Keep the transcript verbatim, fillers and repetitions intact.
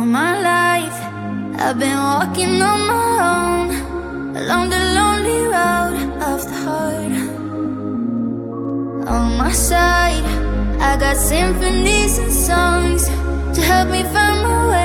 All my life I've been walking on my own, along the lonely road of the heart. On my side I got symphonies and songs to help me find my way.